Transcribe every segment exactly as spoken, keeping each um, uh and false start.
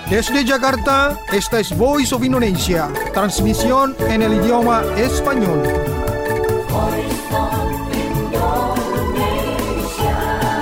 Desde Jakarta, esta es Voice of Indonesia, transmisión en el idioma español. Voice of Indonesia.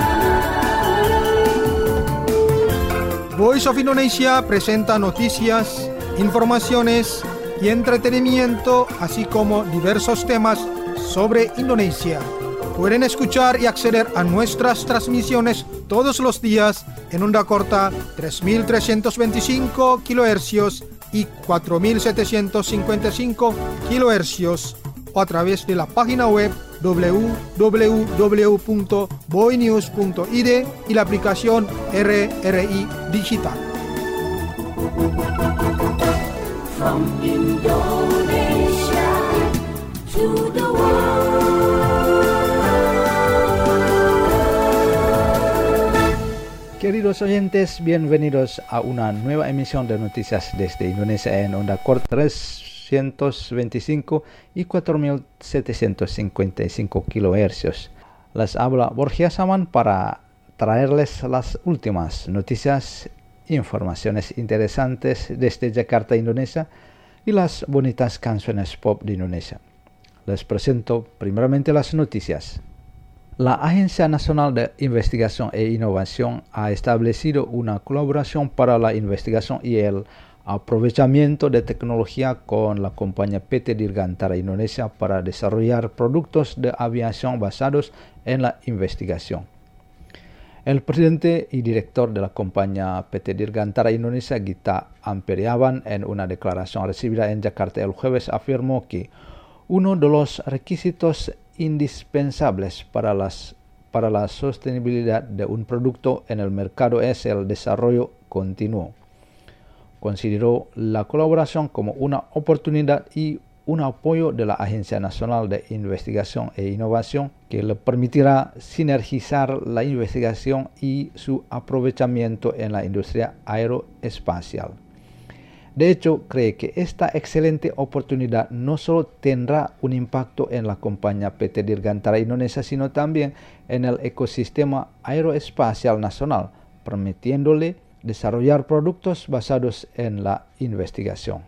Voice of Indonesia presenta noticias, informaciones y entretenimiento, así como diversos temas sobre Indonesia. Pueden escuchar y acceder a nuestras transmisiones todos los días en onda corta tres mil trescientos veinticinco kilohercios y cuatro mil setecientos cincuenta y cinco kilohercios o a través de la página web doble u doble u doble u punto boinews punto i d y la aplicación R R I Digital. From Indonesia to the world. Queridos oyentes, bienvenidos a una nueva emisión de noticias desde Indonesia en onda corta trescientos veinticinco y cuatro mil setecientos cincuenta y cinco kilohercios. Les habla Borja Saman para traerles las últimas noticias, informaciones interesantes desde Jakarta, Indonesia, y las bonitas canciones pop de Indonesia. Les presento primeramente las noticias. La Agencia Nacional de Investigación e Innovación ha establecido una colaboración para la investigación y el aprovechamiento de tecnología con la compañía P T Dirgantara Indonesia para desarrollar productos de aviación basados en la investigación. El presidente y director de la compañía P T Dirgantara Indonesia, Gita Amperiawan, en una declaración recibida en Jakarta el jueves, afirmó que uno de los requisitos indispensables para, las, para la sostenibilidad de un producto en el mercado es el desarrollo continuo. Consideró la colaboración como una oportunidad y un apoyo de la Agencia Nacional de Investigación e Innovación que le permitirá sinergizar la investigación y su aprovechamiento en la industria aeroespacial. De hecho, cree que esta excelente oportunidad no solo tendrá un impacto en la compañía P T Dirgantara Indonesia, sino también en el ecosistema aeroespacial nacional, permitiéndole desarrollar productos basados en la investigación.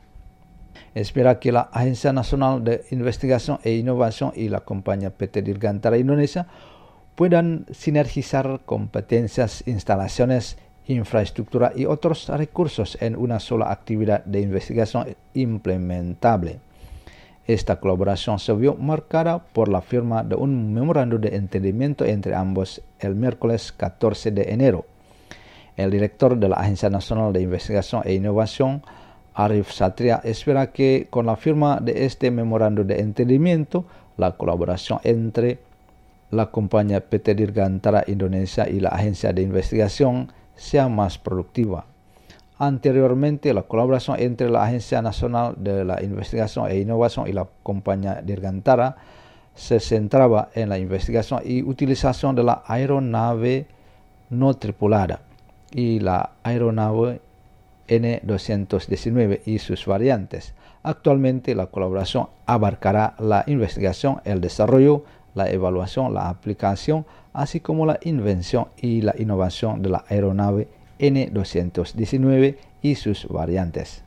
Espera que la Agencia Nacional de Investigación e Innovación y la compañía P T Dirgantara Indonesia puedan sinergizar competencias, instalaciones, infraestructura y otros recursos en una sola actividad de investigación implementable. Esta colaboración se vio marcada por la firma de un memorando de entendimiento entre ambos el miércoles catorce de enero. El director de la Agencia Nacional de Investigación e Innovación, Arif Satria, espera que con la firma de este memorando de entendimiento, la colaboración entre la compañía P T Dirgantara Indonesia y la Agencia de Investigación sea más productiva. Anteriormente, la colaboración entre la Agencia Nacional de la Investigación e Innovación y la compañía Dirgantara se centraba en la investigación y utilización de la aeronave no tripulada y la aeronave N doscientos diecinueve y sus variantes. Actualmente, la colaboración abarcará la investigación, el desarrollo, la evaluación, la aplicación, así como la invención y la innovación de la aeronave N doscientos diecinueve y sus variantes.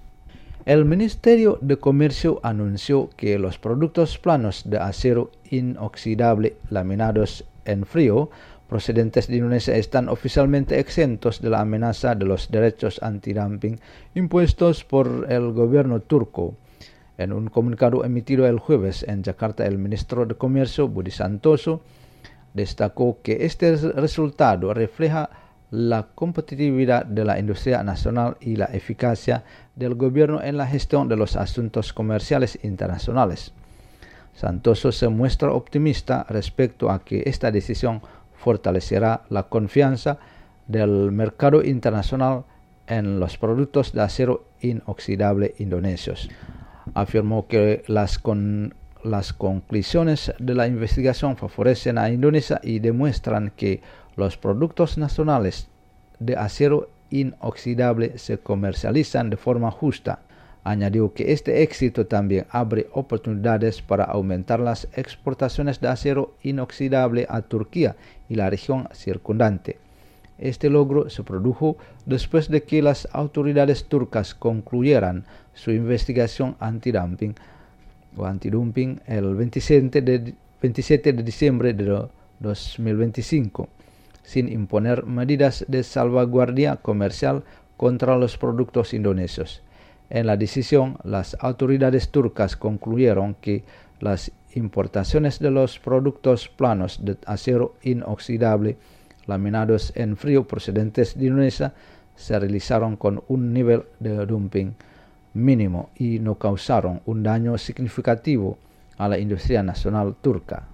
El Ministerio de Comercio anunció que los productos planos de acero inoxidable laminados en frío procedentes de Indonesia están oficialmente exentos de la amenaza de los derechos antidumping impuestos por el gobierno turco. En un comunicado emitido el jueves en Jakarta, el ministro de Comercio, Budi Santoso, destacó que este resultado refleja la competitividad de la industria nacional y la eficacia del gobierno en la gestión de los asuntos comerciales internacionales. Santoso se muestra optimista respecto a que esta decisión fortalecerá la confianza del mercado internacional en los productos de acero inoxidable indonesios. Afirmó que las, con, las conclusiones de la investigación favorecen a Indonesia y demuestran que los productos nacionales de acero inoxidable se comercializan de forma justa. Añadió que este éxito también abre oportunidades para aumentar las exportaciones de acero inoxidable a Turquía y la región circundante. Este logro se produjo después de que las autoridades turcas concluyeran su investigación antidumping o antidumping el veintisiete de, veintisiete de diciembre de dos mil veinticinco, sin imponer medidas de salvaguardia comercial contra los productos indonesios. En la decisión, las autoridades turcas concluyeron que las importaciones de los productos planos de acero inoxidable laminados en frío procedentes de Indonesia se realizaron con un nivel de dumping mínimo y no causaron un daño significativo a la industria nacional turca.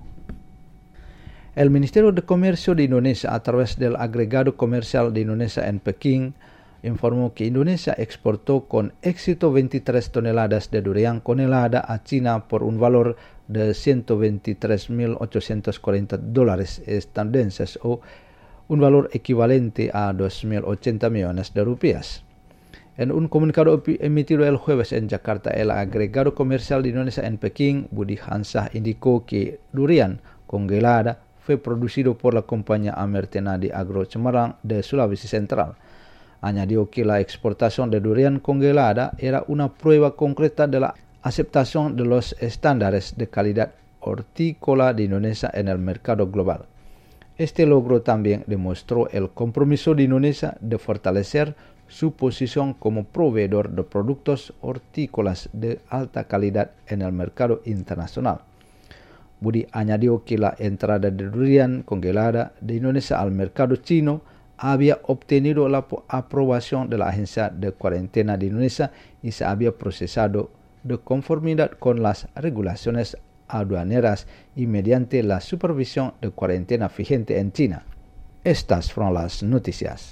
El Ministerio de Comercio de Indonesia, a través del agregado comercial de Indonesia en Pekín, informó que Indonesia exportó con éxito veintitrés toneladas de durian con helada a China por un valor de ciento veintitrés mil ochocientos cuarenta dólares estadounidenses o un valor equivalente a dos mil ochenta millones de rupias. En un comunicado emitido el jueves en Jakarta, el agregado comercial de Indonesia en Pekín, Budi Hansah, indicó que durian congelada fue producido por la compañía Amertena de Agro Semarang de Sulawesi Central. Añadió que la exportación de durian congelada era una prueba concreta de la aceptación de los estándares de calidad hortícola de Indonesia en el mercado global. Este logro también demostró el compromiso de Indonesia de fortalecer su posición como proveedor de productos hortícolas de alta calidad en el mercado internacional. Budi añadió que la entrada de durian congelada de Indonesia al mercado chino había obtenido la aprobación de la Agencia de Cuarentena de Indonesia y se había procesado de conformidad con las regulaciones aduaneras y mediante la supervisión de cuarentena vigente en China. Estas fueron las noticias.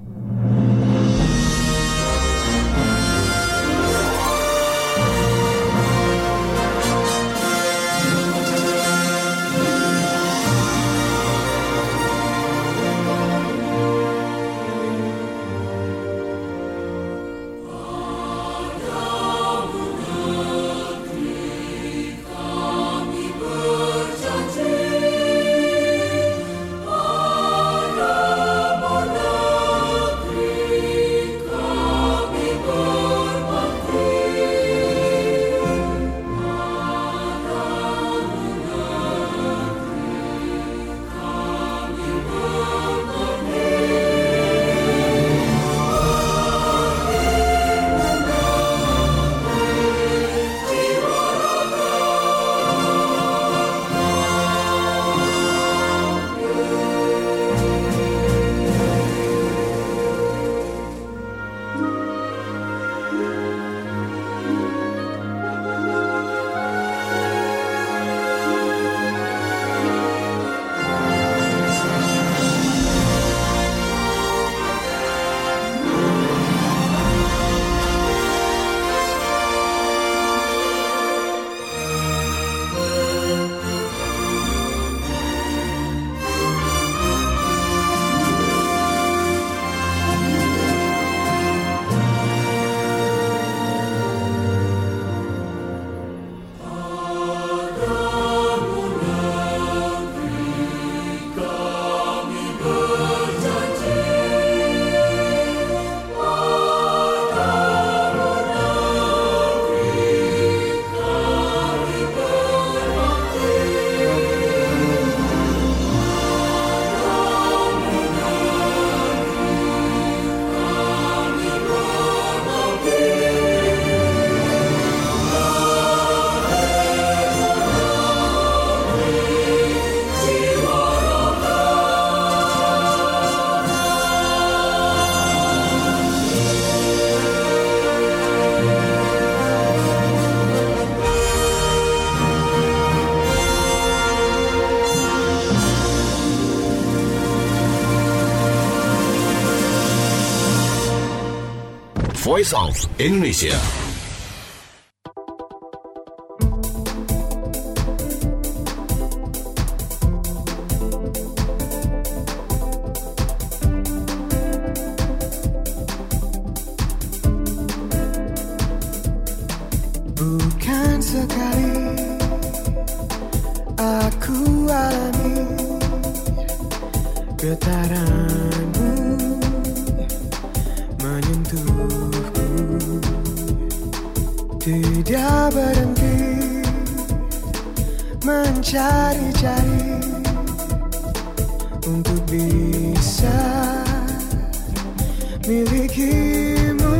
Voice of Indonesia. Bukan sekali aku alami getaranmu tidak berhenti mencari-cari untuk bisa milikimu,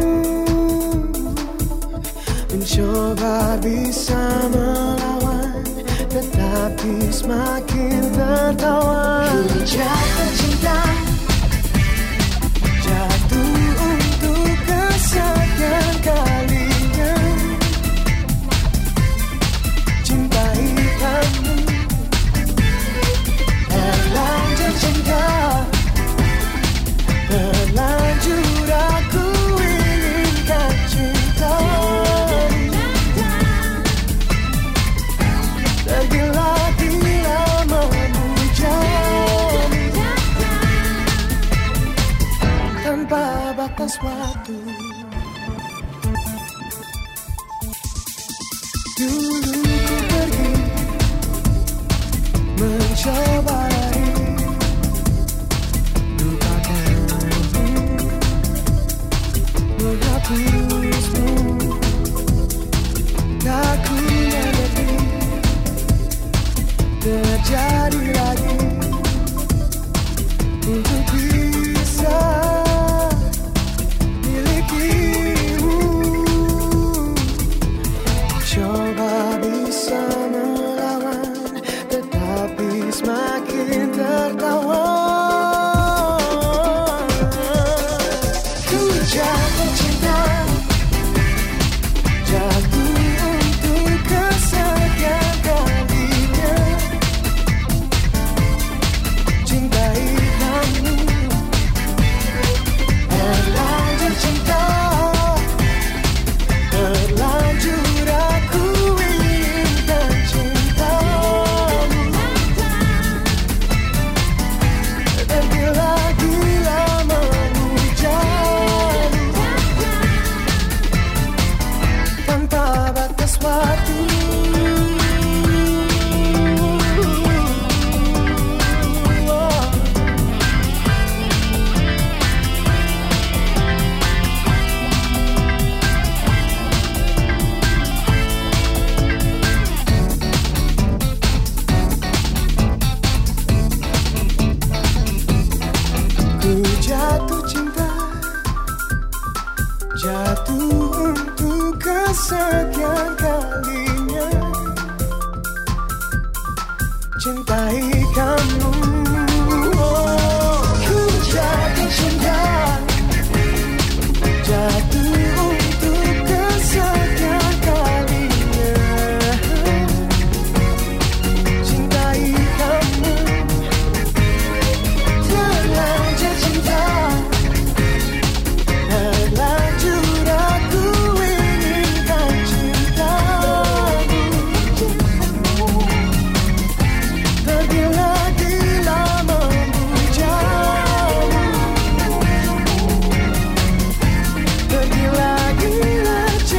mencoba bisa melawan, tetapi semakin tertawan. Ku jatuh cinta, jatuh untuk kesekian kalinya, cintai kamu, terlanjur cinta, terlanjur aku inginkan cinta. Tergila-gila memujani tanpa batas waktu. Dulu ku pergi mencoba lari, lupakanmu, menghapusmu. Tak ku mengerti terjadi lagi untuk bisa milikimu, coba bisa melawan, tetapi semakin tertawan. Ku jatuh cinta, jatuh untuk kesekian kalinya, cintai kamu, terlanjur cinta, terlanjur aku inginkan cintamu, tergila-gila memujani tanpa batas waktu. Ku jatuh cinta, jatuh untuk kesekian kalinya, cintai kamu. Oh, ku jatuh cinta, jatuh untuk kesekian kalinya, cintai kamu, terlanjur cinta, terlanjur aku inginkan cintamu, tergila-gila memujani, tergila-gila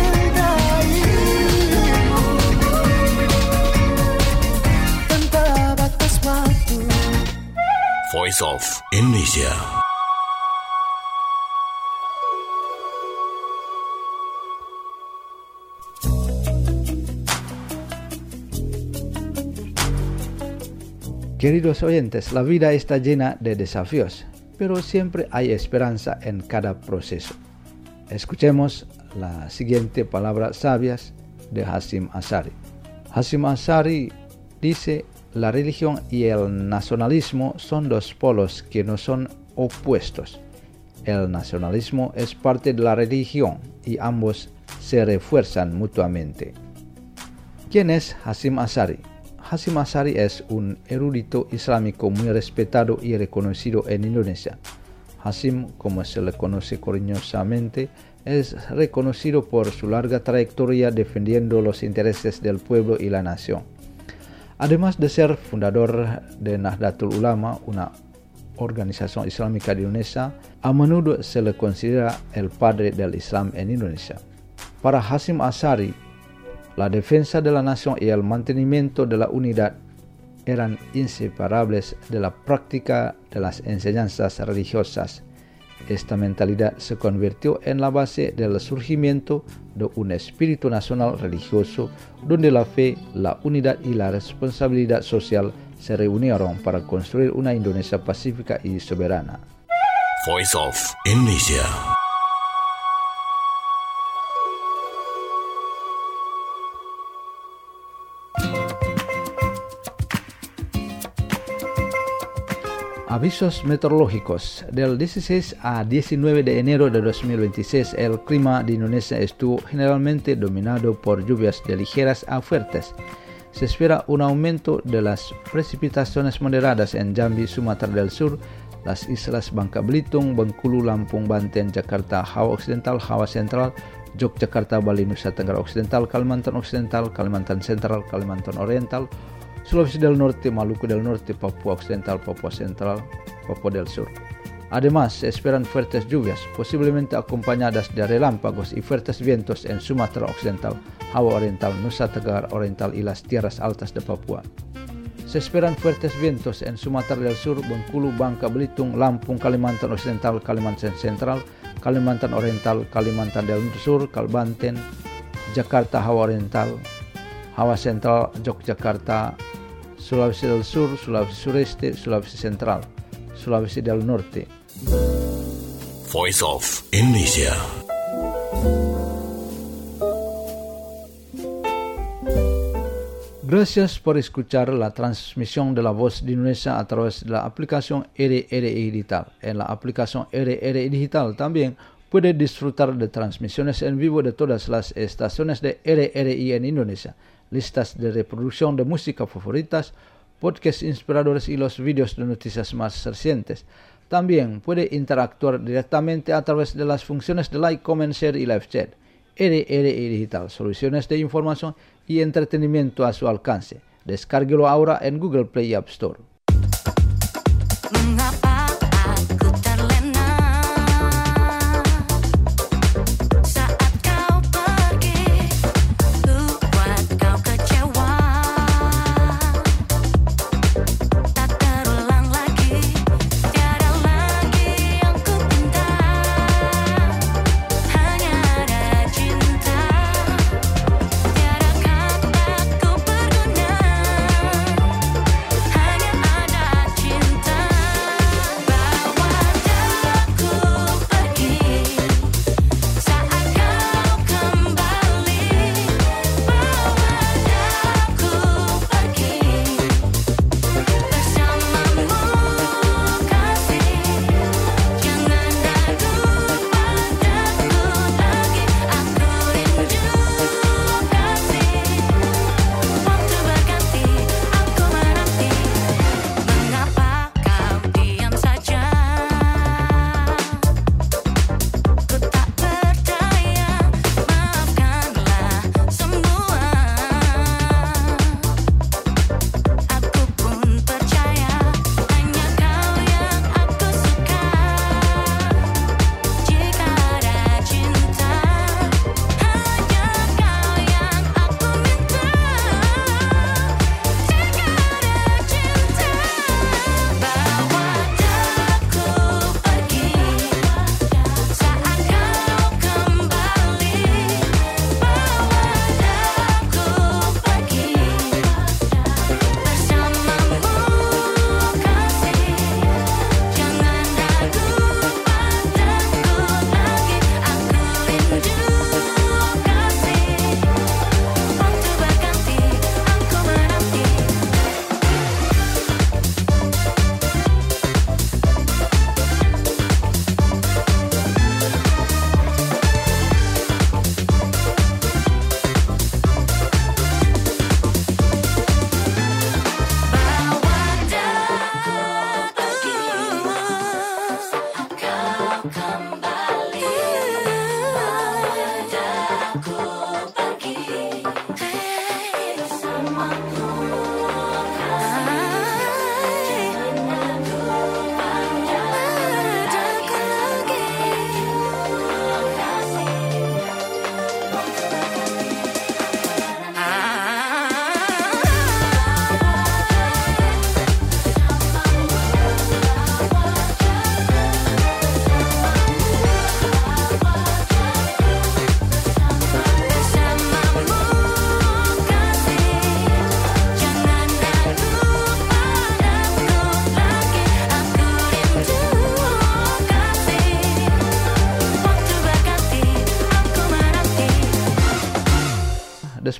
cintaimu tanpa batas waktu. Voice of Indonesia. Queridos oyentes, la vida está llena de desafíos, pero siempre hay esperanza en cada proceso. Escuchemos las siguientes palabras sabias de Hasim Ash'ari. Hasim Ash'ari dice: la religión y el nacionalismo son dos polos que no son opuestos. El nacionalismo es parte de la religión y ambos se refuerzan mutuamente. ¿Quién es Hasim Ash'ari? Hasim Ash'ari es un erudito islámico muy respetado y reconocido en Indonesia. Hasim, como se le conoce cariñosamente, es reconocido por su larga trayectoria defendiendo los intereses del pueblo y la nación. Además de ser fundador de Nahdlatul Ulama, una organización islámica de Indonesia, a menudo se le considera el padre del Islam en Indonesia. Para Hasim Ash'ari, la defensa de la nación y el mantenimiento de la unidad eran inseparables de la práctica de las enseñanzas religiosas, Esta mentalidad se convirtió en la base del surgimiento de un espíritu nacional religioso donde la fe, la unidad y la responsabilidad social se reunieron para construir una Indonesia pacífica y soberana. Voice of Indonesia. Avisos meteorológicos. Del dieciséis a diecinueve de enero de dos mil veintiséis, el clima de Indonesia estuvo generalmente dominado por lluvias de ligeras a fuertes. Se espera un aumento de las precipitaciones moderadas en Jambi, Sumatera del Sur, las islas Bangka Belitung, Bengkulu, Lampung, Banten, Jakarta, Java Occidental, Java Central, Yogyakarta, Bali, Nusa Tenggara Occidental, Kalimantan Occidental, Kalimantan Central, Kalimantan Oriental, Sulawesi del Norte, Maluku del Norte, Papua Occidental, Papua Central, Papua del Sur. Además, se esperan fuertes lluvias, posiblemente acompañadas de relámpagos y fuertes vientos en Sumatera Occidental, Java Oriental, Nusa Tenggara Oriental y las tierras altas de Papua. Se esperan fuertes vientos en Sumatera del Sur, Bengkulu, Bangka Belitung, Lampung, Kalimantan Occidental, Kalimantan Central, Kalimantan Oriental, Kalimantan del Sur, Kalbanten, Jakarta, Java Oriental, Java Central, Yogyakarta, Sulawesi del Sur, Sulawesi Sureste, Sulawesi Central, Sulawesi del Norte. Voice of Indonesia. Gracias por escuchar la transmisión de la voz de Indonesia a través de la aplicación R R I Digital. En la aplicación R R I Digital también puede disfrutar de transmisiones en vivo de todas las estaciones de R R I en Indonesia, listas de reproducción de música favoritas, podcasts inspiradores y los vídeos de noticias más recientes. También puede interactuar directamente a través de las funciones de like, comment, share y live chat. R R I Digital, soluciones de información y entretenimiento a su alcance. Descárguelo ahora en Google Play y App Store. Mengapa aku terlena saat kau pergi, buat kau kecewa. Tak terulang lagi, tiada lagi yang ku pinta, hanya ada cinta. Tiada kata ku berguna, hanya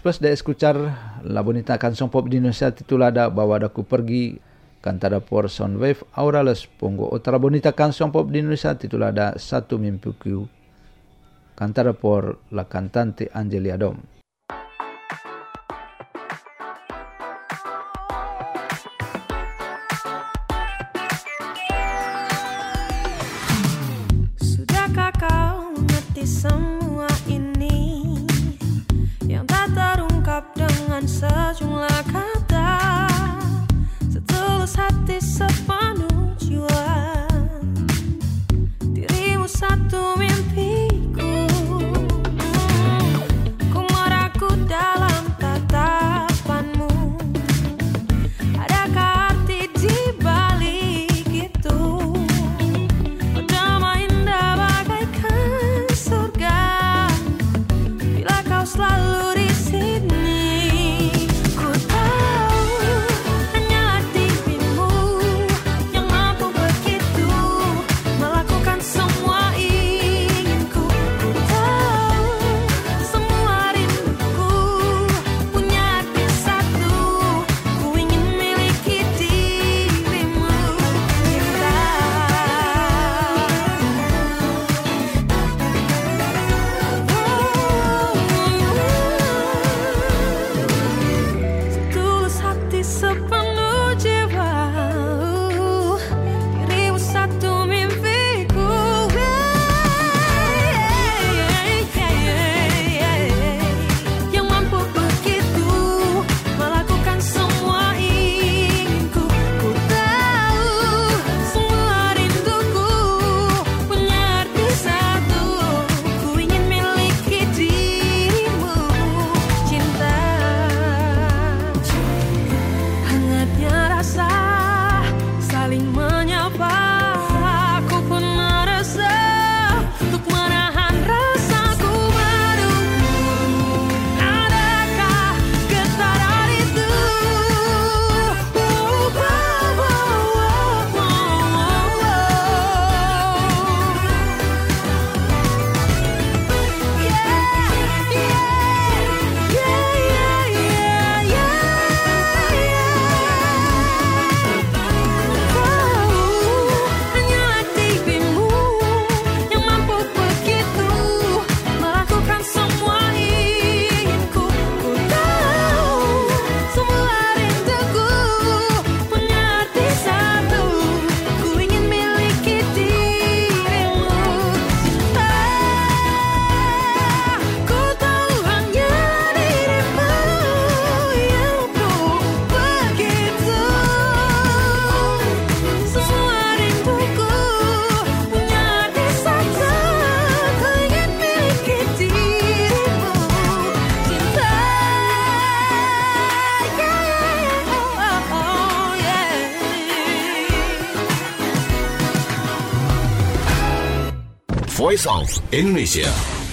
Después de escuchar la bonita canción pop de Indonesia titulada Bawadaku Pergi, cantada por Soundwave, ahora les pongo otra bonita canción pop de Indonesia titulada Satu Mimpiku, cantada por la cantante Angelia Dom. Sudahkah kau mengerti semua ini yang tak terungkap dengan sejumlah kata, setulus hati sepenuh jiwa, dirimu satu mimpiku, ku meraku dalam tatapanmu, adakah arti di balik itu, berdamai indah bagaikan surga, bila kau selalu di sini. Ku tahu hanya dirimu yang mampu begitu melakukan semua inginku. Ku tahu semua rinduku punya arti satu, ku ingin miliki dirimu, cinta. Setulus hati sepenuh jiwa, dirimu satu mimpiku, yang mampu begitu melakukan semua inginku. Ku tahu semua rinduku punya arti satu, ku ingin miliki dirimu, cinta. Hangatnya rasa saling menyapa, aku pun merasa untuk menahan rasaku padamu. Adakah getaran itu? Hanyalah dirimu yang mampu begitu melakukan semua inginku. Ku tahu semua rinduku punya arti satu, ku ingin miliki dirimu, cinta. Ku tahu hanya dirimu yang mampu begitu. Semua rinduku punya arti satu, ku ingin miliki dirimu, cinta. Oh, yeah. Voice of Indonesia.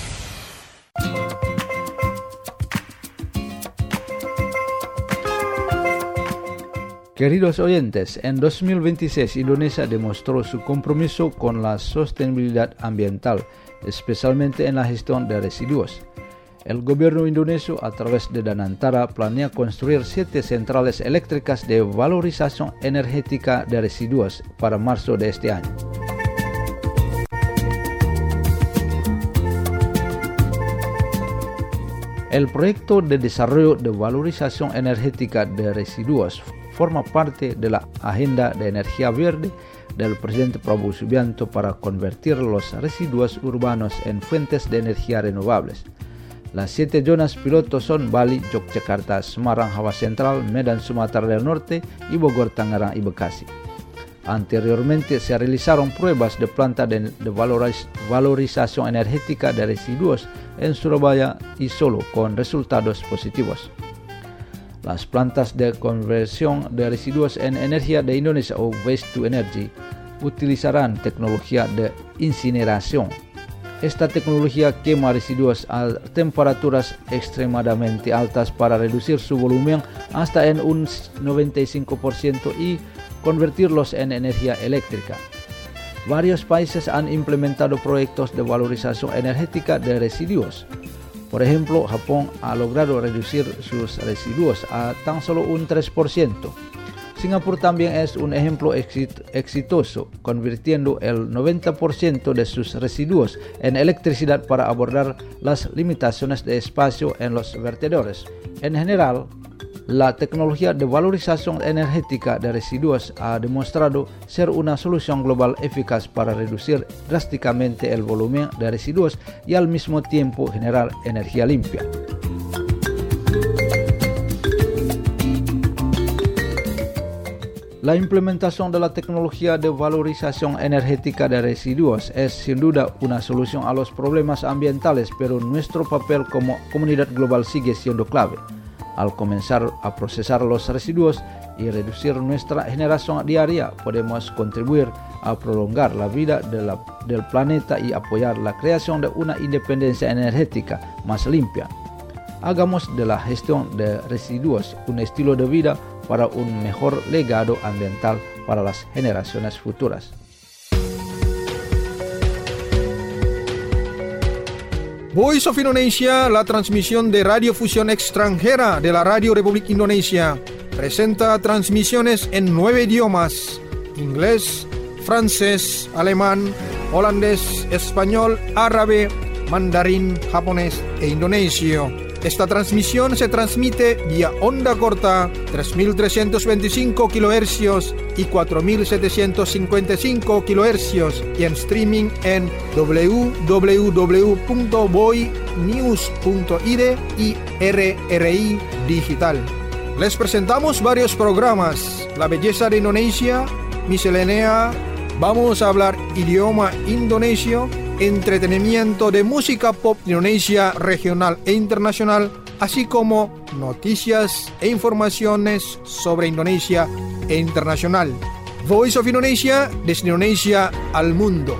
Queridos oyentes, en dos mil veintiséis Indonesia demostró su compromiso con la sostenibilidad ambiental, especialmente en la gestión de residuos. El gobierno indonesio, a través de Danantara, planea construir siete centrales eléctricas de valorización energética de residuos para marzo de este año. El proyecto de desarrollo de valorización energética de residuos forma parte de la agenda de energía verde del presidente Prabowo Subianto para convertir los residuos urbanos en fuentes de energía renovables. Las siete zonas piloto son Bali, Yogyakarta, Semarang, Hawa Central, Medan, Sumatera del Norte y Bogor, Tangerang y Bekasi. Anteriormente se realizaron pruebas de planta de, de valoriz- valorización energética de residuos en Surabaya y Solo con resultados positivos. Las plantas de conversión de residuos en energía de Indonesia o Waste to Energy utilizarán tecnología de incineración. Esta tecnología quema residuos a temperaturas extremadamente altas para reducir su volumen hasta en un noventa y cinco por ciento y convertirlos en energía eléctrica. Varios países han implementado proyectos de valorización energética de residuos. Por ejemplo, Japón ha logrado reducir sus residuos a tan solo un tres por ciento. Singapur también es un ejemplo exit- exitoso, convirtiendo el noventa por ciento de sus residuos en electricidad para abordar las limitaciones de espacio en los vertedores. En general, la tecnología de valorización energética de residuos ha demostrado ser una solución global eficaz para reducir drásticamente el volumen de residuos y al mismo tiempo generar energía limpia. La implementación de la tecnología de valorización energética de residuos es sin duda una solución a los problemas ambientales, pero nuestro papel como comunidad global sigue siendo clave. Al comenzar a procesar los residuos y reducir nuestra generación diaria, podemos contribuir a prolongar la vida de la, del planeta y apoyar la creación de una independencia energética más limpia. Hagamos de la gestión de residuos un estilo de vida para un mejor legado ambiental para las generaciones futuras. Voice of Indonesia, la transmisión de radiofusión extranjera de la Radio Republik Indonesia, presenta transmisiones en nueve idiomas: inglés, francés, alemán, holandés, español, árabe, mandarín, japonés e indonesio. Esta transmisión se transmite vía onda corta tres mil trescientos veinticinco kilohercios y cuatro mil setecientos cincuenta y cinco kilohercios y en streaming en w w w punto boy news punto i d y R R I Digital. Les presentamos varios programas: La belleza de Indonesia, Miscelánea, vamos a hablar idioma indonesio, entretenimiento de música pop Indonesia regional e internacional, así como noticias e informaciones sobre Indonesia e internacional. Voice of Indonesia, desde Indonesia al mundo.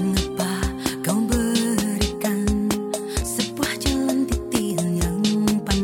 Mengapa kau berikan sebuah jalan titik yang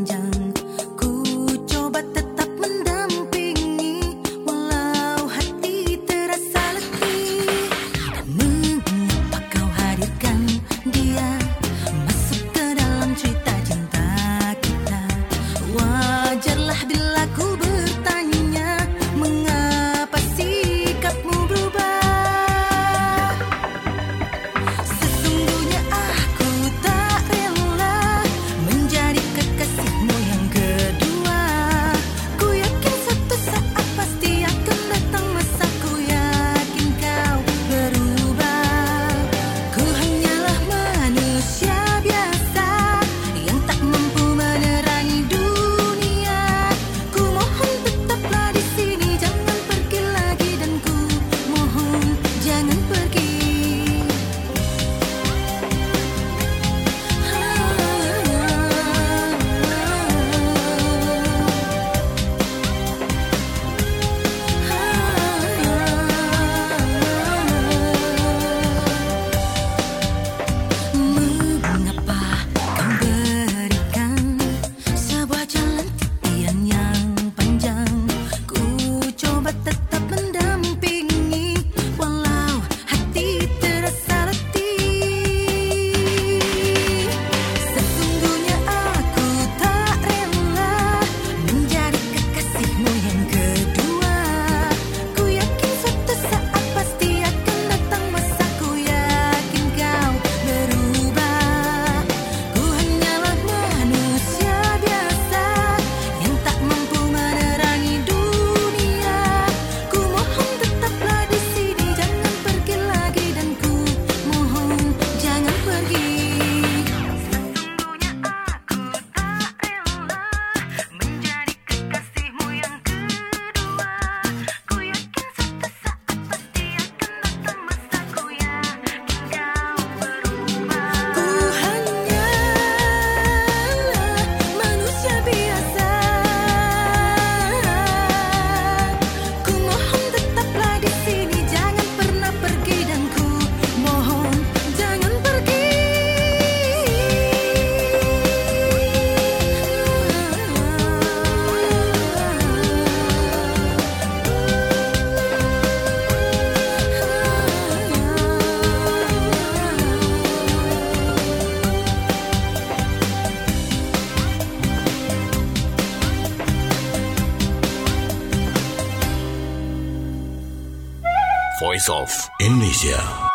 Voice of Indonesia.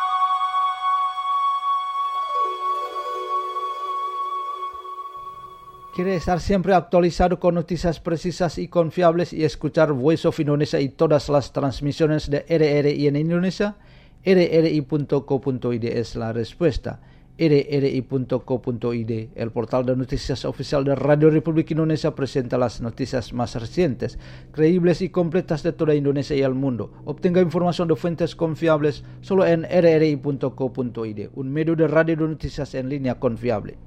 ¿Quiere estar siempre actualizado con noticias precisas y confiables y escuchar Voice of Indonesia y todas las transmisiones de R R I en Indonesia? R R I punto co punto I D es la respuesta. R R I punto co punto I D, el portal de noticias oficial de Radio Republik Indonesia, presenta las noticias más recientes, creíbles y completas de toda Indonesia y el mundo. Obtenga información de fuentes confiables solo en R R I punto co punto I D, un medio de radio de noticias en línea confiable.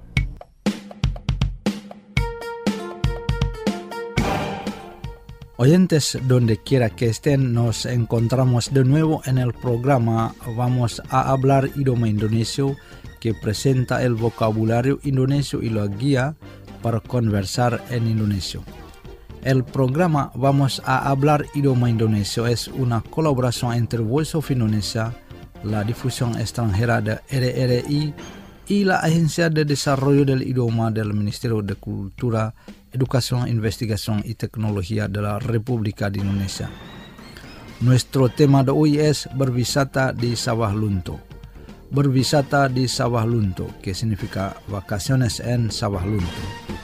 Oyentes, donde quiera que estén, nos encontramos de nuevo en el programa Vamos a hablar idioma indonesio, que presenta el vocabulario indonesio y la guía para conversar en indonesio. El programa Vamos a hablar idioma indonesio es una colaboración entre Voice of Indonesia, la difusión extranjera de R R I y la Agencia de Desarrollo del Idioma del Ministerio de Cultura, Educación, Investigación y Tecnología de la República de Indonesia. Nuestro tema de hoy es berwisata di Sawah Lunto. Berwisata di Sawah Lunto, que significa vacaciones en Sawah Lunto.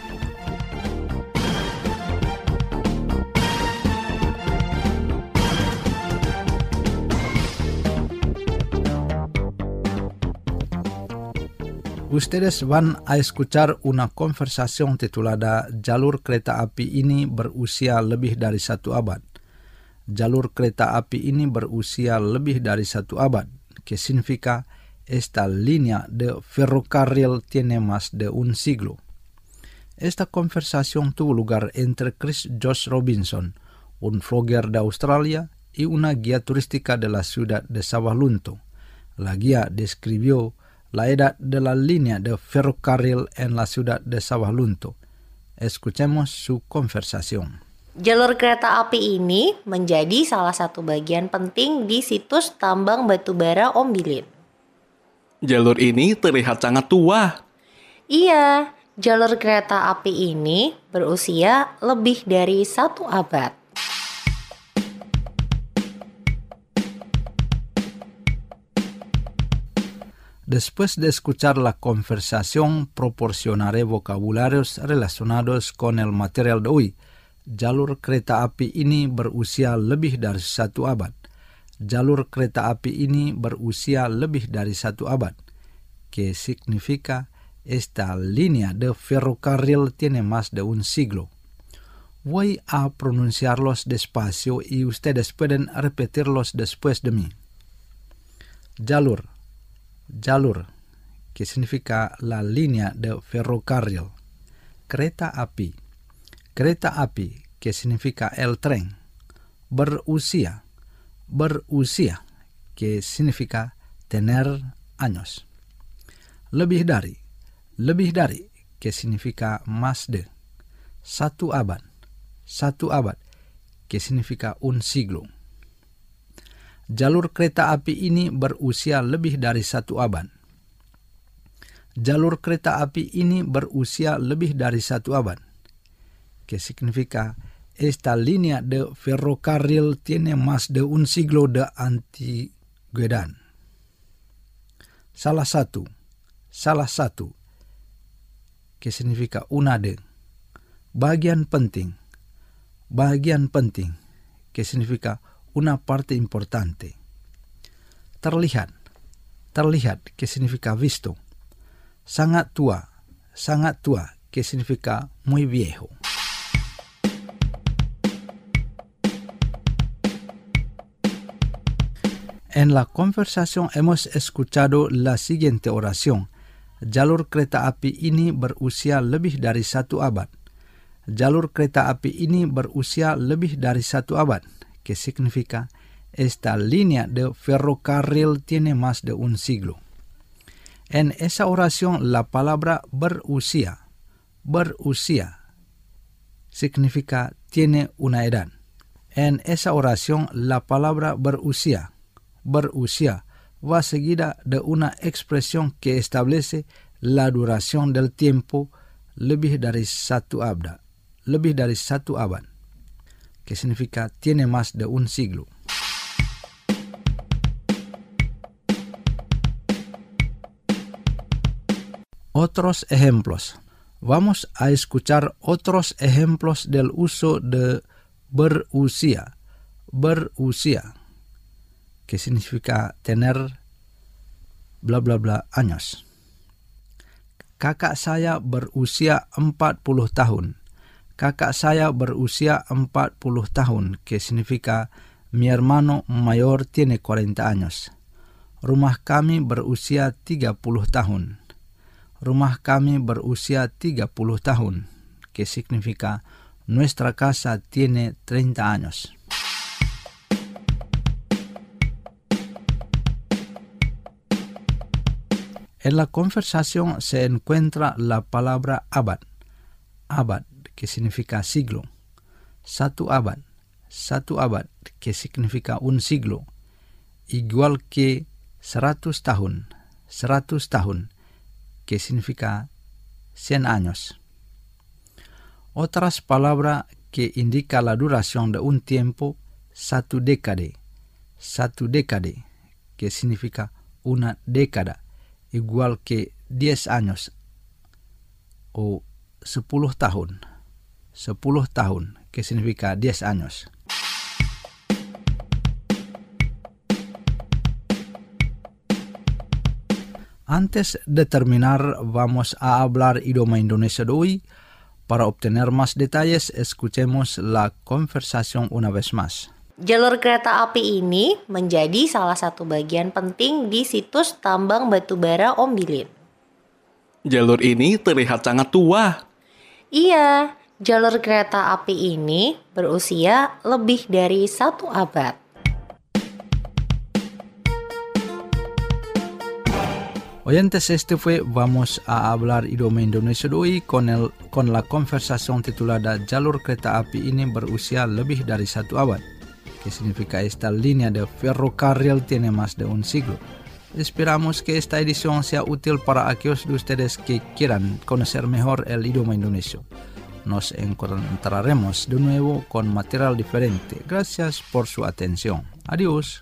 Ustedes van a escuchar una conversación titulada Jalur Kereta Api ini berusia lebih dari satu abad. Jalur kereta api ini berusia lebih dari satu abad, que significa esta línea de ferrocarril tiene más de un siglo. Esta conversación tuvo lugar entre Chris Josh Robinson, un vlogger de Australia, y una guía turística de la ciudad de Sawah Lunto. La guía describió la edad de la línea de ferrocarril en la ciudad de Sawah Lunto. Escuchemos su conversación. Jalur kereta api ini menjadi salah satu bagian penting di situs tambang batubara Ombilin. Jalur ini terlihat sangat tua. Iya, jalur kereta api ini berusia lebih dari satu abad. Después de escuchar la conversación, proporcionaré vocabularios relacionados con el material de hoy. Jalur kereta api ini berusia lebih dari satu abad. Jalur kereta api ini berusia lebih dari satu abad, que significa esta línea de ferrocarril tiene más de un siglo. Voy a pronunciarlos despacio y ustedes pueden repetirlos después de mí. Jalur. Jalur, que significa la línea de ferrocarril. Kereta api. Kereta api, que significa el tren. Berusia. Berusia, que significa tener años. Lebih dari. Lebih dari, que significa más de. Satu abad. Satu abad, que significa un siglo. Jalur kereta api ini berusia lebih dari satu abad. Jalur kereta api ini berusia lebih dari satu abad, que significa esta línea de ferrocarril tiene más de un siglo de antigüedad. Salah satu, salah satu, que significa una de. Bagian penting, bagian penting, que significa una parte importante. Terlihat, terlihat, que significa visto. Sangat tua, sangat tua, que significa muy viejo. En la conversación hemos escuchado la siguiente oración. Jalur kereta api ini berusia lebih dari satu abad. Jalur kereta api ini berusia lebih dari satu abad, que significa esta línea de ferrocarril tiene más de un siglo. En esa oración la palabra berusia, berusia, significa tiene una edad. En esa oración la palabra berusia, berusia, va seguida de una expresión que establece la duración del tiempo lebih dari satu abad, lebih dari satu abad, que significa tiene más de un siglo. Otros ejemplos. Vamos a escuchar otros ejemplos del uso de berusia. Berusia, que significa tener bla bla bla años. Kakak saya berusia empat puluh tahun. Kakak saya berusia empat puluh tahun, que significa mi hermano mayor tiene cuarenta años. Rumah kami berusia tiga puluh tahun. Rumah kami berusia tiga puluh tahun, que significa nuestra casa tiene treinta años. En la conversación se encuentra la palabra abad. Abad, que significa siglo. Satu abad. Satu abad, que significa un siglo. Igual que seratus tahun. Seratus tahun, que significa cien años. Otras palabras que indica la duración de un tiempo, satu dekade. Satu dekade, que significa una década, igual que diez años o sepuluh tahun. Sepuluh tahun, que significa diez años. Antes de terminar, vamos a hablar idioma Indonesia de hoy. Para obtener más detalles, escuchemos la conversación una vez más. Jalur kereta api ini menjadi salah satu bagian penting di situs tambang batubara Ombilin. Jalur ini terlihat sangat tua. Iya, jalur kereta api ini berusia lebih dari satu abad. Oyentes, este fue Vamos a hablar idioma Indonesia de hoy con, el, con la conversación titulada Jalur kereta api ini berusia lebih dari satu abad, que significa esta línea de ferrocarril tiene más de un siglo. Esperamos que esta edición sea útil para aquellos de ustedes que quieran conocer mejor el idioma indonesio. Nos encontraremos de nuevo con material diferente. Gracias por su atención. Adiós.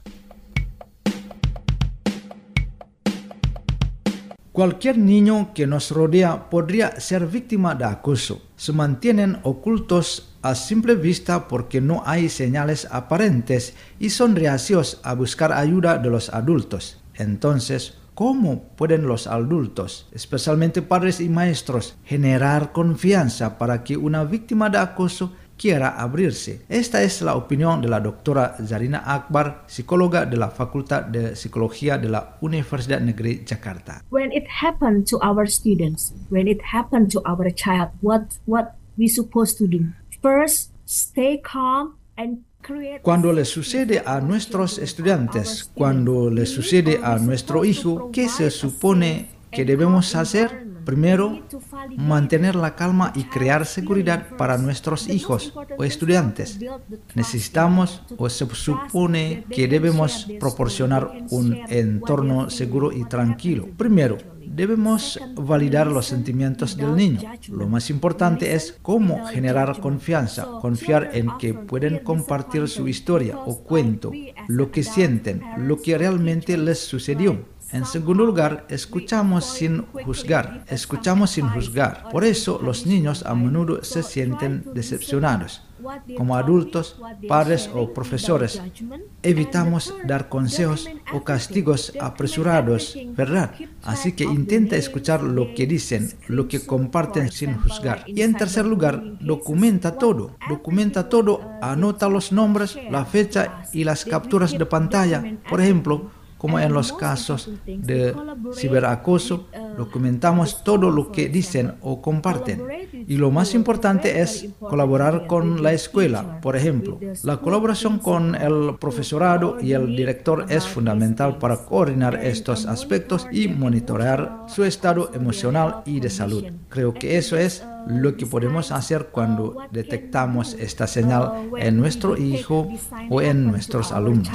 Cualquier niño que nos rodea podría ser víctima de acoso. Se mantienen ocultos a simple vista porque no hay señales aparentes y son reacios a buscar ayuda de los adultos. Entonces, ¿cómo pueden los adultos, especialmente padres y maestros, generar confianza para que una víctima de acoso quiera abrirse? Esta es la opinión de la doctora Zarina Akbar, psicóloga de la Facultad de Psicología de la Universidad Negeri Jakarta. When it happened to our students, when it happened to our child, what what we supposed to do? First, stay calm and create. Cuando le sucede a nuestros estudiantes, cuando le sucede a nuestro hijo, ¿qué se supone que debemos hacer? Primero, mantener la calma y crear seguridad para nuestros hijos o estudiantes. Necesitamos o se supone que debemos proporcionar un entorno seguro y tranquilo. Primero, debemos validar los sentimientos del niño. Lo más importante es cómo generar confianza, confiar en que pueden compartir su historia o cuento, lo que sienten, lo que realmente les sucedió. En segundo lugar, escuchamos sin juzgar, escuchamos sin juzgar. Por eso los niños a menudo se sienten decepcionados. Como adultos, padres o profesores, evitamos dar consejos o castigos apresurados, ¿verdad? Así que intenta escuchar lo que dicen, lo que comparten sin juzgar. Y en tercer lugar, documenta todo, documenta todo, anota los nombres, la fecha y las capturas de pantalla. Por ejemplo, como en los casos de ciberacoso, documentamos todo lo que dicen o comparten. Y lo más importante es colaborar con la escuela. Por ejemplo, la colaboración con el profesorado y el director es fundamental para coordinar estos aspectos y monitorear su estado emocional y de salud. Creo que eso es lo que podemos hacer cuando detectamos esta señal en nuestro hijo o en nuestros alumnos.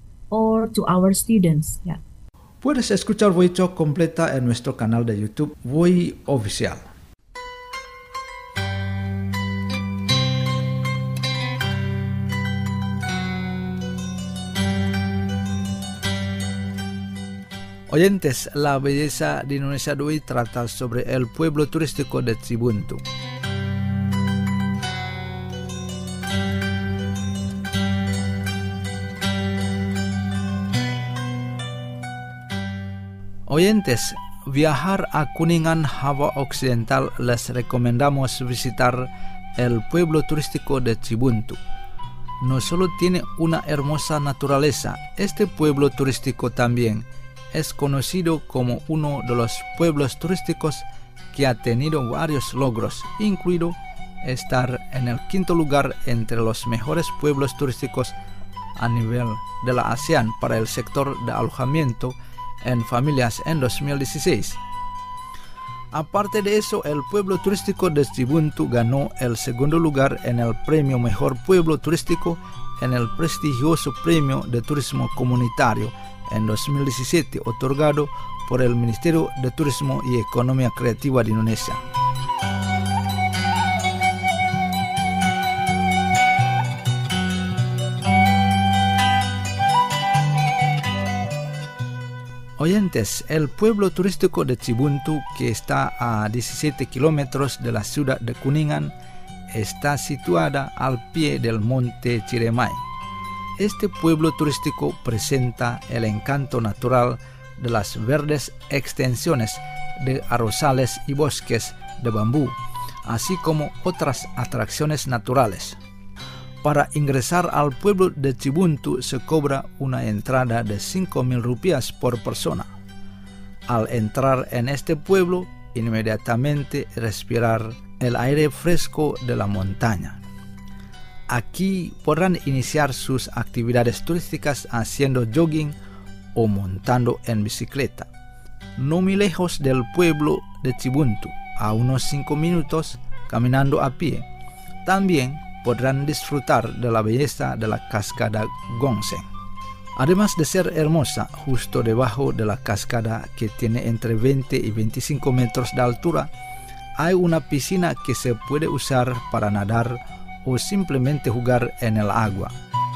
Or to our students. Yeah. Puedes escuchar Voi Talk completa en nuestro canal de YouTube Voi Oficial. Oyentes, la belleza de Indonesia de hoy trata sobre el pueblo turístico de Cibuntu. Oyentes, viajar a Kuningan, Java Occidental, les recomendamos visitar el pueblo turístico de Cibuntu. No solo tiene una hermosa naturaleza, este pueblo turístico también es conocido como uno de los pueblos turísticos que ha tenido varios logros, incluido estar en el quinto lugar entre los mejores pueblos turísticos a nivel de la ASEAN para el sector de alojamiento en familias en dos mil dieciséis. Aparte de eso, el pueblo turístico de Cibuntu ganó el segundo lugar en el premio Mejor Pueblo Turístico en el prestigioso Premio de Turismo Comunitario en dos mil diecisiete, otorgado por el Ministerio de Turismo y Economía Creativa de Indonesia. Oyentes, el pueblo turístico de Cibuntu, que está a diecisiete kilómetros de la ciudad de Kuningan, está situada al pie del monte Ciremai. Este pueblo turístico presenta el encanto natural de las verdes extensiones de arrozales y bosques de bambú, así como otras atracciones naturales. Para ingresar al pueblo de Cibuntu se cobra una entrada de cinco mil rupias por persona. Al entrar en este pueblo, inmediatamente respirar el aire fresco de la montaña. Aquí podrán iniciar sus actividades turísticas haciendo jogging o montando en bicicleta. No muy lejos del pueblo de Cibuntu, a unos cinco minutos caminando a pie, también podrán disfrutar de la belleza de la cascada Gongsen. Además de ser hermosa, justo debajo de la cascada, que tiene entre veinte y veinticinco metros de altura, hay una piscina que se puede usar para nadar o simplemente jugar en el agua.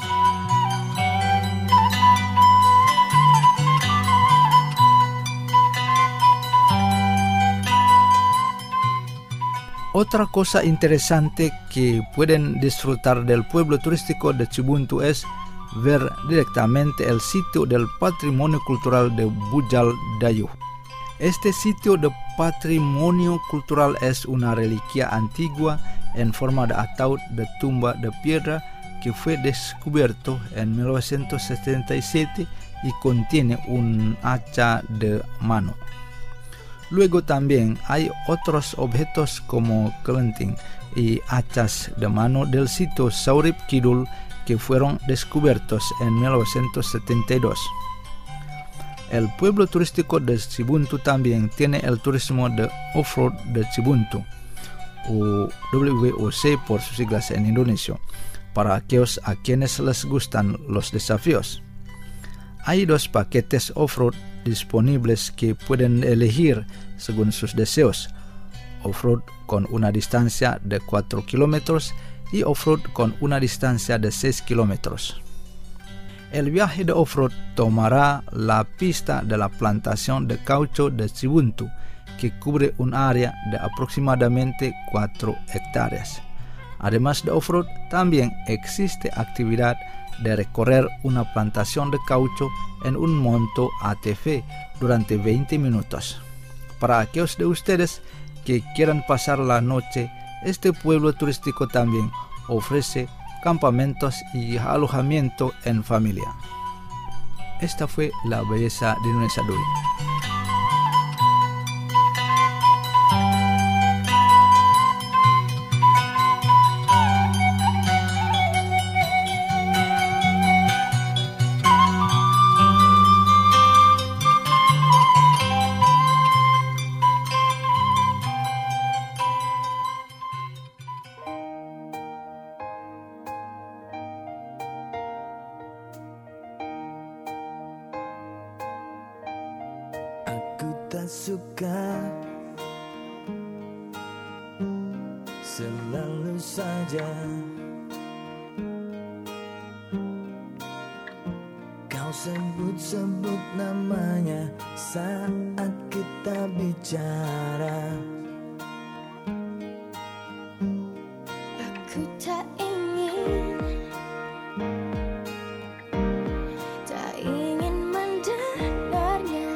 Otra cosa interesante que pueden disfrutar del pueblo turístico de Cibuntu es ver directamente el sitio del patrimonio cultural de Bujal Dayuh. Este sitio de patrimonio cultural es una reliquia antigua en forma de ataúd de tumba de piedra que fue descubierto en mil novecientos setenta y siete y contiene un hacha de mano. Luego también hay otros objetos como kelenting y hachas de mano del sitio Saurip Kidul que fueron descubiertos en mil novecientos setenta y dos. El pueblo turístico de Cibuntu también tiene el turismo de off-road de Cibuntu, o W O C por sus siglas en indonesio, para aquellos a quienes les gustan los desafíos. Hay dos paquetes off-road disponibles que pueden elegir según sus deseos: off-road con una distancia de cuatro kilómetros y off-road con una distancia de seis kilómetros. El viaje de off-road tomará la pista de la plantación de caucho de Cibuntu, que cubre un área de aproximadamente cuatro hectáreas. Además de off-road, también existe actividad de recorrer una plantación de caucho en un monto A T V durante veinte minutos. Para aquellos de ustedes que quieran pasar la noche, este pueblo turístico también ofrece campamentos y alojamiento en familia. Esta fue la belleza de Indonesia de hoy. Aku tak suka selalu saja kau sebut-sebut namanya saat kita bicara. Aku tak ingin, tak ingin mendengarnya.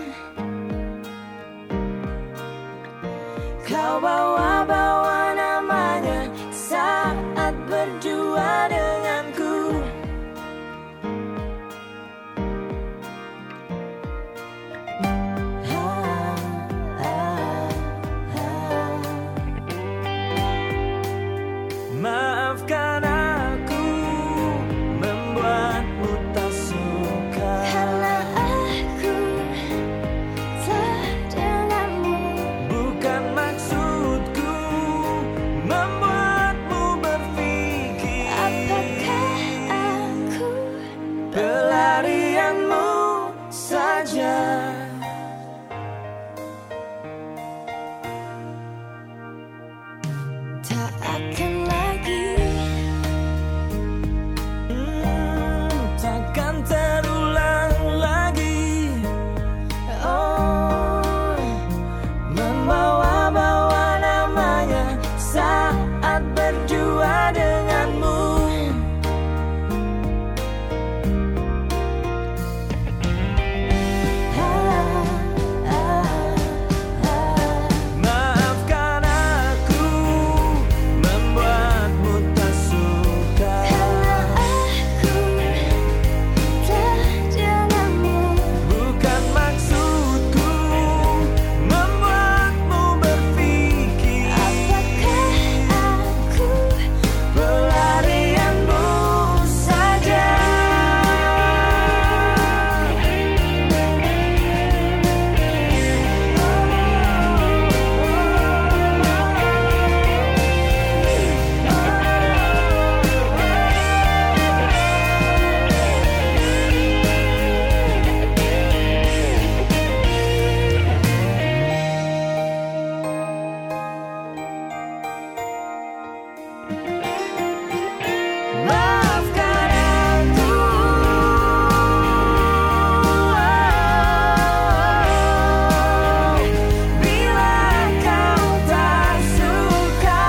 Kau bawa-bawa namanya saat berdua denganku. Maafkan aku membuatmu tak suka. Karena aku tak denganmu. Bukan maksudku membuatmu berpikir. Apakah aku pelarianmu saja. tak akan lagi Hmm, takkan terulang lagi. Oh, membawa-bawa namanya saat berdua denganmu. Maafkan aku membuatmu tak suka. karena aku tak denganmu. Bukan maksudku membuatmu berpikir. Apakah aku Pelarianmu saja. Maafkan aku bila kau tak suka.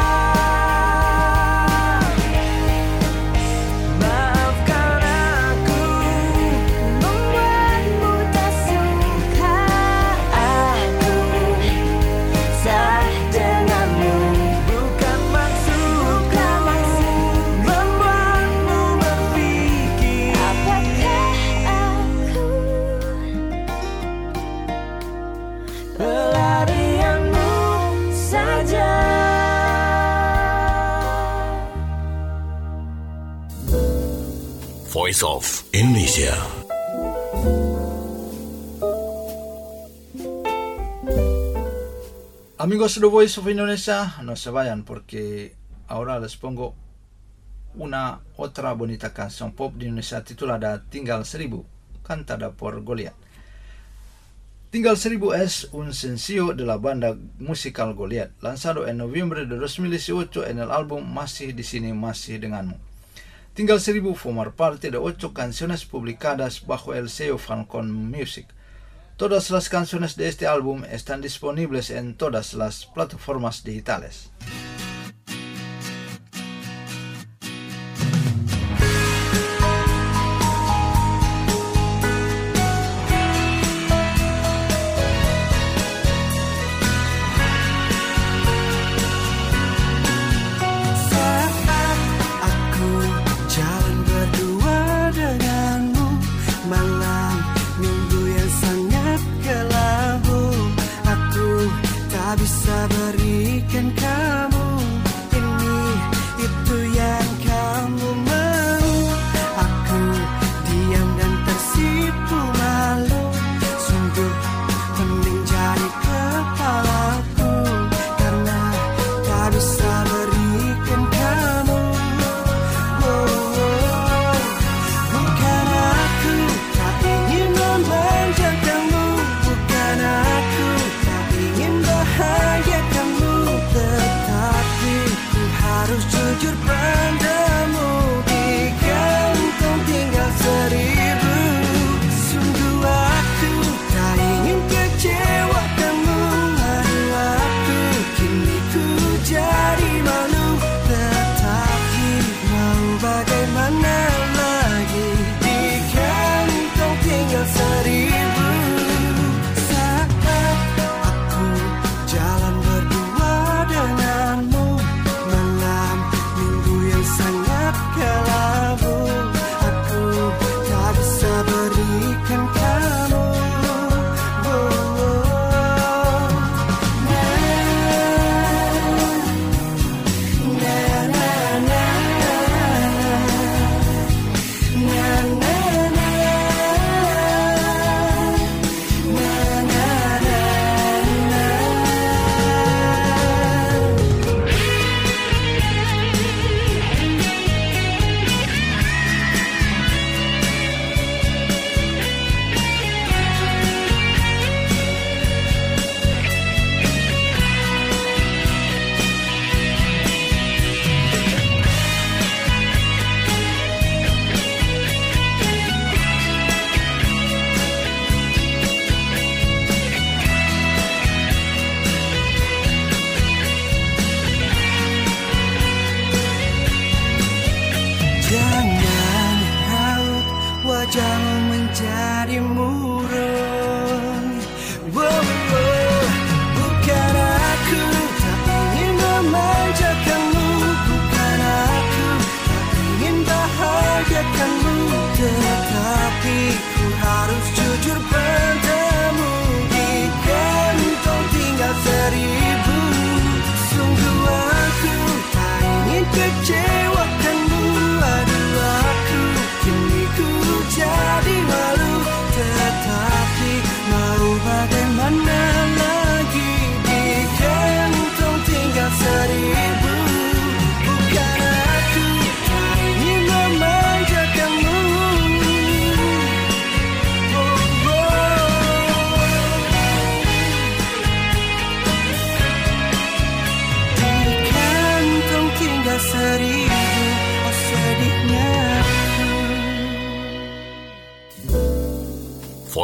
Maafkan aku membuatmu tak suka. Aku tak denganmu. Bukan maksudku membuatmu berpikir. apakah aku Pelarianmu saja. Voice of Indonesia. Amigos de Voice of Indonesia, no se vayan porque ahora les pongo una otra bonita canción pop de Indonesia titulada Tinggal Seribu, cantada por Goliat. Tinggal Seribu es un sencillo de la banda musical Goliat, lanzado en noviembre de dos mil dieciocho en el álbum Masih di Sini Masih Denganmu. Tinggal Seribu forma parte de ocho canciones publicadas bajo el sello Falcon Music. Todas las canciones de este álbum están disponibles en todas las plataformas digitales. Saat aku jalan berdua denganmu, malam minggu yang sangat kelabu, aku tak bisa berikan kamu ini itu yang kamu mau. Aku diam dan tersipu malu, sungguh pening jari kepalaku karena tak bisa berikan kamu. Oh, oh. Bukan aku tak ingin memanjakanmu, bukan aku tak ingin bahagiakanmu, tetapi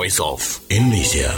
Voice of Indonesia.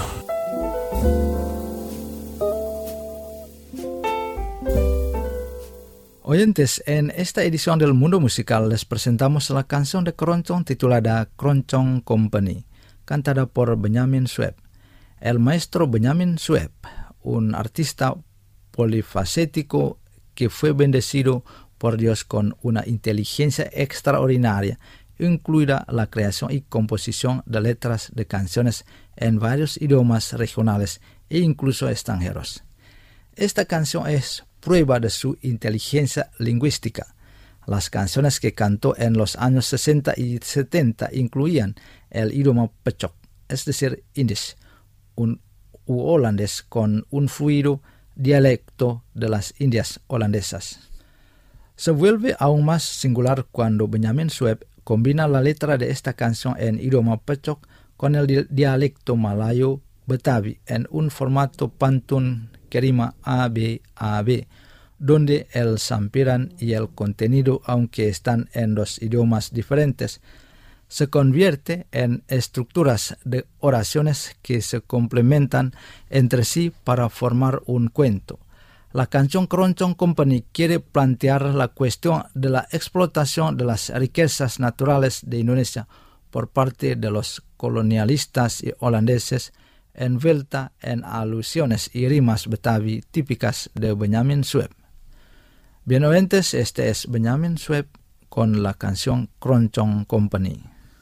Oyentes, en esta edición del Mundo Musical les presentamos la canción de Keroncong titulada Keroncong Company, cantada por Benyamin Sueb. El maestro Benyamin Sueb, un artista polifacético que fue bendecido por Dios con una inteligencia extraordinaria, incluida la creación y composición de letras de canciones en varios idiomas regionales e incluso extranjeros. Esta canción es prueba de su inteligencia lingüística. Las canciones que cantó en los años sesenta y setenta incluían el idioma Pechok, es decir, Indisch, un u holandés con un fluido dialecto de las Indias holandesas. Se vuelve aún más singular cuando Benyamin Sueb combina la letra de esta canción en idioma Pechok con el di- dialecto malayo Betawi en un formato pantun que rima A B A B, donde el sampiran y el contenido, aunque están en dos idiomas diferentes, se convierte en estructuras de oraciones que se complementan entre sí para formar un cuento. La canción Keroncong Company quiere plantear la cuestión de la explotación de las riquezas naturales de Indonesia por parte de los colonialistas y holandeses, envuelta en alusiones y rimas Betawi típicas de Benyamin Sueb. Bien oyentes, este es Benyamin Sueb con la canción Keroncong Company.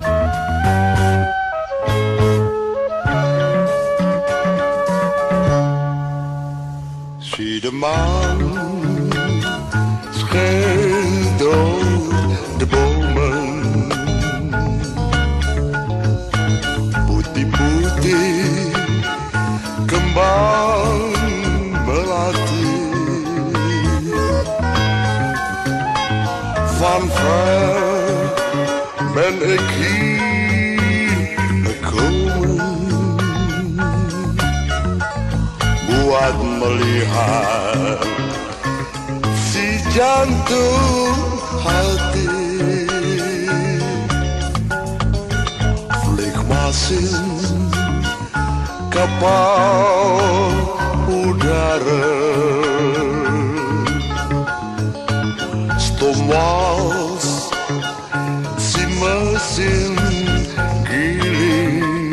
Zie de maan schijnt door de bomen, putih-putih kembang melati. Van ver ben ik hier gekomen, buat melihat si jantung hati. Flikmasin kapal udara, stomwals si mesin giling,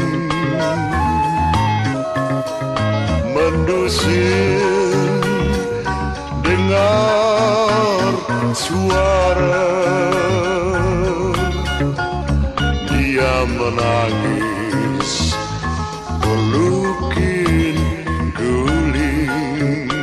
mendusin dengar suara dia menangis pelukin guling.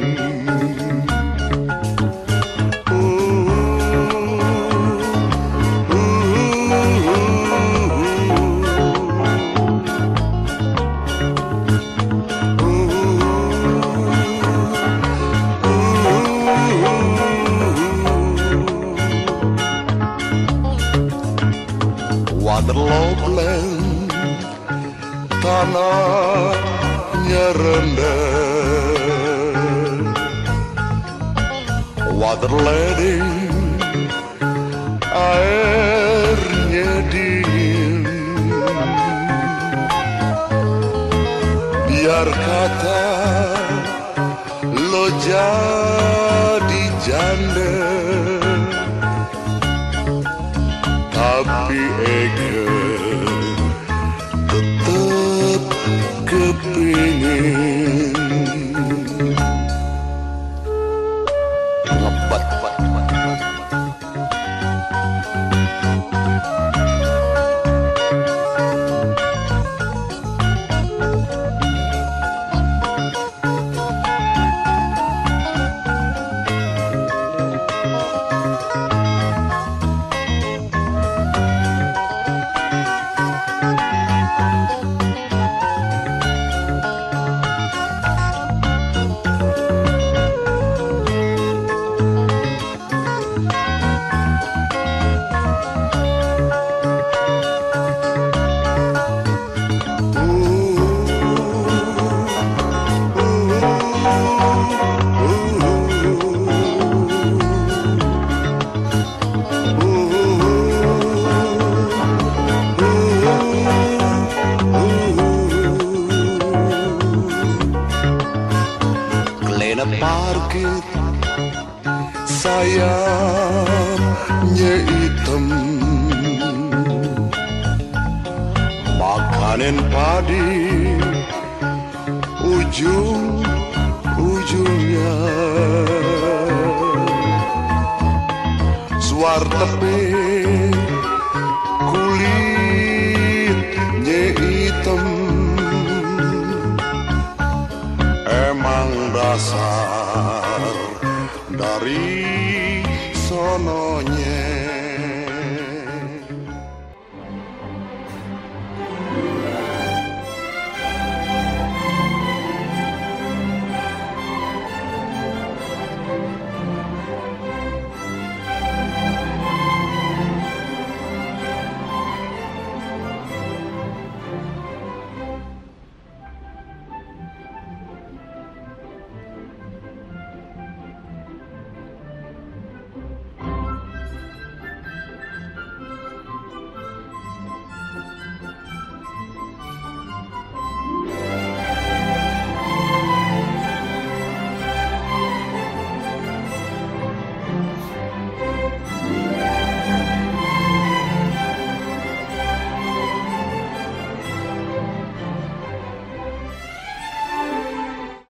Waterloopland, tanahnya rendah, waterlading, airnya dingin. Biar kata lo jadi janda, tapi Eke tetap kepingin ngebat. Nena parkir sayapnya hitam, makanan padi ujung-ujungnya, suar tepe kulitnya hitam. Emang dasar dari sononya.